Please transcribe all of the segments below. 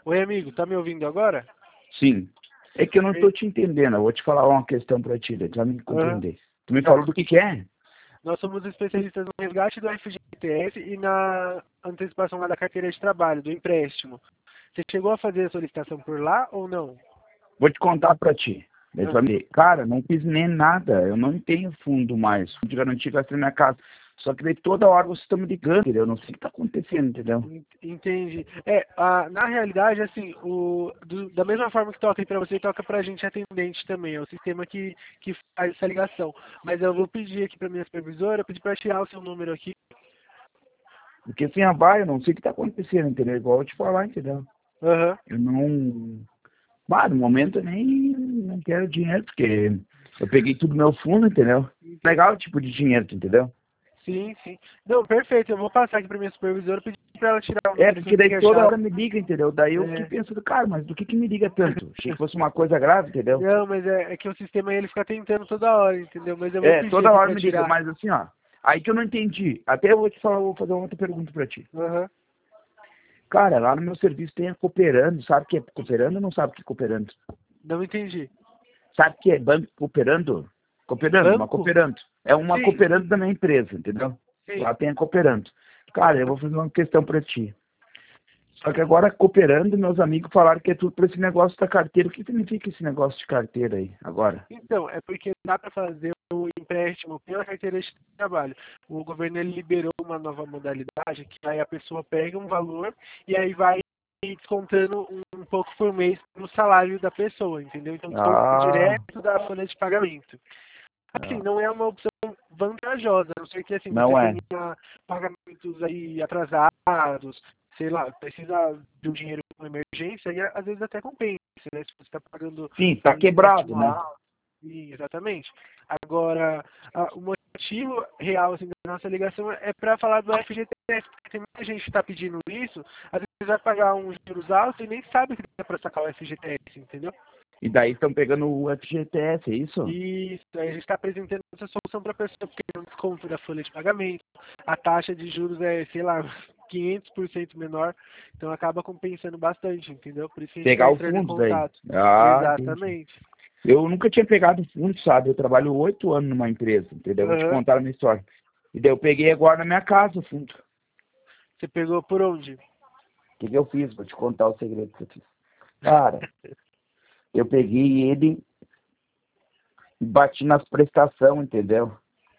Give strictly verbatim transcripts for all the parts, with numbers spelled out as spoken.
Oi, amigo, tá me ouvindo agora? Sim. É que eu não Oi. tô te entendendo. Eu vou te falar uma questão pra ti, daí tu vai me Aham. compreender. Tu me Tá. falou do que que é? Nós somos especialistas no resgate do F G T S e na antecipação lá da carteira de trabalho, do empréstimo. Você chegou a fazer a solicitação por lá ou não? Vou te contar pra ti. Daí tu Ah, vai me dizer, cara, não fiz nem nada. Eu não tenho fundo mais. Fundo de garantia que gastei na minha casa. Só que daí toda hora vocês estão me ligando, entendeu? Eu não sei o que tá acontecendo, entendeu? en- entendi. É, a, na realidade, assim, o, do- da mesma forma que toca aí pra você, toca pra gente atendente também. É o sistema que, que faz essa ligação. Mas eu vou pedir aqui pra minha supervisora, pedir pra tirar o seu número aqui. Porque assim, a vai, eu não sei o que tá acontecendo, entendeu? Igual eu te falar, entendeu? Aham. Eu não... Bah, no momento eu nem não quero dinheiro, porque eu peguei tudo no meu fundo, entendeu? Legal o tipo de dinheiro, tu entendeu? Sim, sim. Não, perfeito. Eu vou passar aqui pra minha supervisora, pedir pra ela tirar o É, número que porque você daí quer toda achar. hora me liga, entendeu? Daí eu fiquei É. pensando, cara, mas do que que me liga tanto? Achei que fosse uma coisa grave, entendeu? Não, mas é, é que o sistema ele fica tentando toda hora, entendeu? Mas eu vou É, pedir toda aqui hora pra me liga, tirar. mas assim, ó. Aí que eu não entendi. Até eu vou te falar, vou fazer uma outra pergunta pra ti. Aham. Cara, lá no meu serviço tem a Cooperando, sabe o que é Cooperando ou não sabe o que é Cooperando? Não entendi. Sabe o que é banco Cooperando? Cooperando, uma Banco? Cooperando. É uma Sim, Cooperando da minha empresa, entendeu? sim. Lá tem a Cooperando. Cara, eu Aham. vou fazer uma questão pra ti. Só que agora, cooperando, meus amigos falaram que é tudo para esse negócio da carteira. O que significa esse negócio de carteira aí, agora? Então, é porque dá para fazer o empréstimo pela carteira de trabalho. O governo ele liberou uma nova modalidade que aí a pessoa pega um valor e aí vai descontando um, um pouco por mês no salário da pessoa, entendeu? Então desconta Ah, direto da folha de pagamento. Assim, ah, não é uma opção vantajosa, a não ser que assim, você não é. tenha pagamentos aí atrasados, sei lá, precisa de um dinheiro com emergência, e às vezes até compensa, né? Se você está pagando Sim, tá um quebrado, empréstimo né? alto. Sim, exatamente. Agora, a- o motivo real assim, da nossa ligação é para falar do F G T S, porque tem muita gente que está pedindo isso, às vezes vai pagar uns juros altos e nem sabe que dá para sacar o F G T S, entendeu? E daí estão pegando o F G T S, é isso? Isso, aí a gente está apresentando essa solução para a pessoa, porque tem um desconto da folha de pagamento, a taxa de juros é, sei lá, quinhentos por cento menor, então acaba compensando bastante, entendeu? Por isso que a gente está Pegar o entrando em fundo daí. contato. Ah, entendi. Exatamente. Eu nunca tinha pegado fundo, sabe? Eu trabalho oito anos numa empresa, entendeu? Vou te Aham. contar a minha história. E daí eu peguei agora na minha casa o fundo. O Você pegou por onde? que que eu fiz? Vou te contar o segredo que eu fiz. Cara, eu peguei ele e bati nas prestações, entendeu?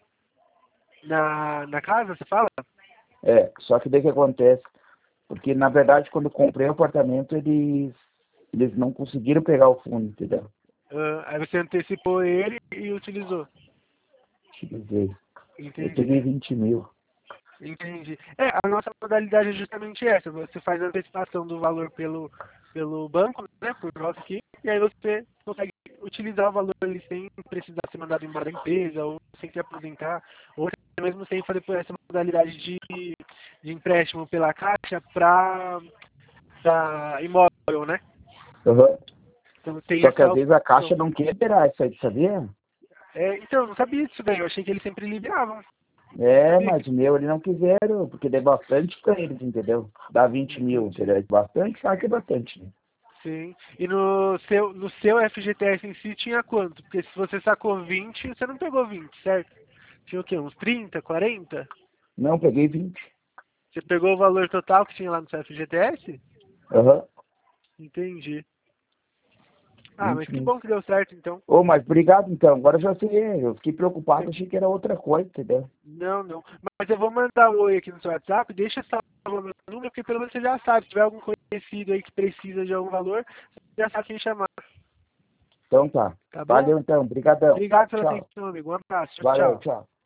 Na, na casa, você fala? É, só que daí que acontece? Porque, na verdade, quando eu comprei o apartamento, eles, eles não conseguiram pegar o fundo, entendeu? Ah, aí você antecipou ele e utilizou. Deixa eu dizer, eu Entendi. peguei vinte mil. Entendi. É, a nossa modalidade é justamente essa. Você faz a antecipação do valor pelo, pelo banco, né, por nós aqui, e aí você consegue utilizar o valor ali sem precisar ser mandado embora da empresa, ou sem se aposentar, ou até mesmo sem fazer por essa modalidade de, de empréstimo pela Caixa para imóvel, né? Uhum. Então tem Só que essa às vezes a opção. Caixa não quer liberar isso aí, sabia? É, então, eu não sabia disso daí, eu achei que eles sempre liberavam. É, Sabia que... mas o meu eles não quiseram, porque deu bastante pra eles, entendeu? Dá vinte mil, Entendi. entendeu? Bastante, sabe que é bastante, né? Sim. E no seu, no seu F G T S em si tinha quanto? Porque se você sacou vinte, você não pegou vinte, certo? Tinha o quê? Uns trinta, quarenta? Não, peguei vinte. Você pegou o valor total que tinha lá no seu F G T S? Aham, Entendi. Ah, mas vinte que mil. bom que deu certo então. Ô, mas obrigado então, agora eu já sei, eu fiquei preocupado, achei que era outra coisa, entendeu? Não, não. Mas eu vou mandar um oi aqui no seu WhatsApp, deixa salvo o meu número, porque pelo menos você já sabe. Se tiver algum conhecido aí que precisa de algum valor, você já sabe quem chamar. Então tá. Tá bom? Valeu então, brigadão. Obrigado pela Tchau. atenção, amigo. Um abraço. Tchau, Valeu, tchau. tchau.